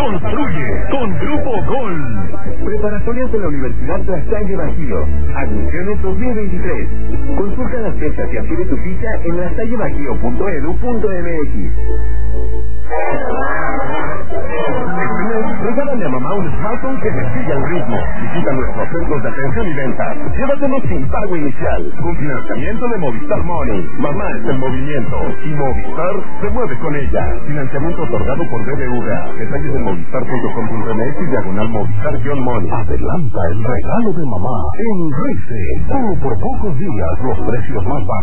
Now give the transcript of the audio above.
Construye con Grupo Gol. Preparatorias de la Universidad La Salle Bajío. Admisiones 2023. Consulta las fechas y adquiere tu ficha en lasallebajío.edu.mx. Regálale a mamá un smartphone que le siga el ritmo. Visita nuestros centros de atención y venta. Llévatelo sin pago inicial. Con financiamiento de Movistar Money. Mamá está en movimiento. Y Movistar se mueve con ella. Financiamiento otorgado por BBVA. Detalles en movistar.com.mx/Movistar-Money. Adelanta el regalo de mamá en Rice. Solo por pocos días los precios más bajos.